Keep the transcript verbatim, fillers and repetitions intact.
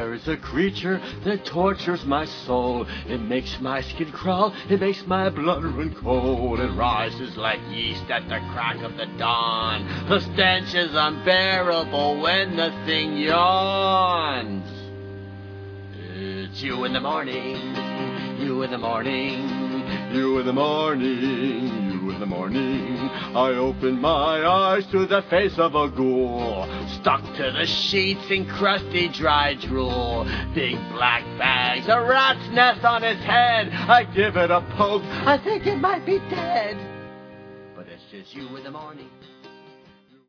There is a creature that tortures my soul. It makes my skin crawl, it makes my blood run cold. It rises like yeast at the crack of the dawn. The stench is unbearable when the thing yawns. It's you in the morning, you in the morning, you in the morning, you in the morning. I open my eyes to the face of a ghoul, stuck to the sheets in crusty dry drool. Big black bags, a rat's nest on his head. I give it a poke, I think it might be dead. But it's just you in the morning.